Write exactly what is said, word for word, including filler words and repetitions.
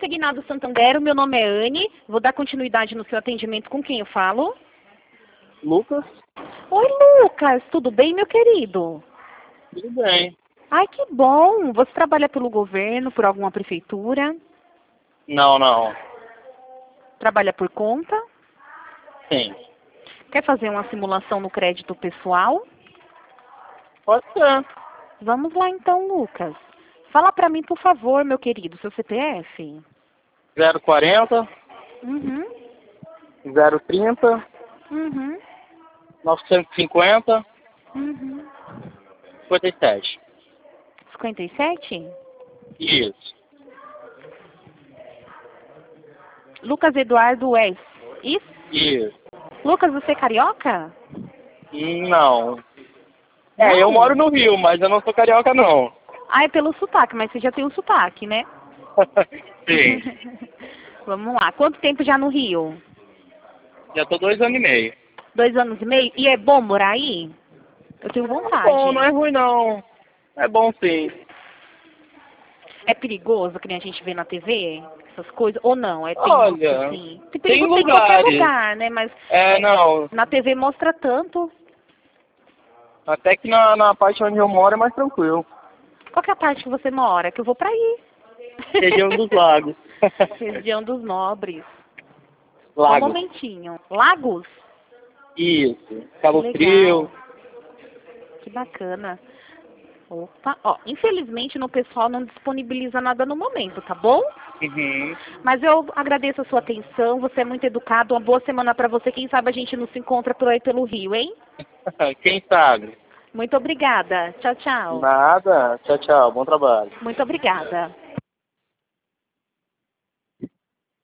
Consignado Santander, o meu nome é Anne. Vou dar continuidade no seu atendimento. Com quem eu falo? Lucas? Oi, Lucas. Tudo bem, meu querido? Tudo bem. Ai, que bom. Você trabalha pelo governo, por alguma prefeitura? Não, não. Trabalha por conta? Sim. Quer fazer uma simulação no crédito pessoal? Pode ser. Vamos lá então, Lucas. Fala pra mim, por favor, meu querido, seu C P F. zero quarenta, Uhum. zero trinta, Uhum. novecentos e cinquenta, Uhum. cinquenta e sete. cinquenta e sete? Isso. Lucas Eduardo Wes. Isso? Isso. Lucas, você é carioca? Não. É, Não? eu moro no Rio, mas eu não sou carioca, não. Ah, é pelo sotaque, mas você já tem o sotaque, né? Sim. Vamos lá. Quanto tempo já no Rio? Já tô dois anos e meio. Dois anos e meio? E é bom morar aí? Eu tenho É vontade. bom, não é ruim, não. É bom, sim. É perigoso, que nem a gente vê na T V? Essas coisas? Ou não? É, tem Olha, assim. Tem tem perigo em qualquer lugares. lugar, né? Mas É, não. na T V mostra tanto. Até que na, na parte onde eu moro é mais tranquilo. Qual que é a parte que você mora? Que eu vou pra aí. Região dos lagos. Região dos Nobres. Só um Lagos. momentinho. Lagos? Isso. Cabo Que Frio. legal. Que bacana. Opa, ó, infelizmente no pessoal não disponibiliza nada no momento, tá bom? Uhum. Mas eu agradeço a sua atenção, você é muito educado, uma boa semana pra você, quem sabe a gente não se encontra por aí pelo Rio, hein? Quem sabe? Muito obrigada, tchau, tchau. Nada. Tchau, tchau. Bom trabalho. Muito obrigada.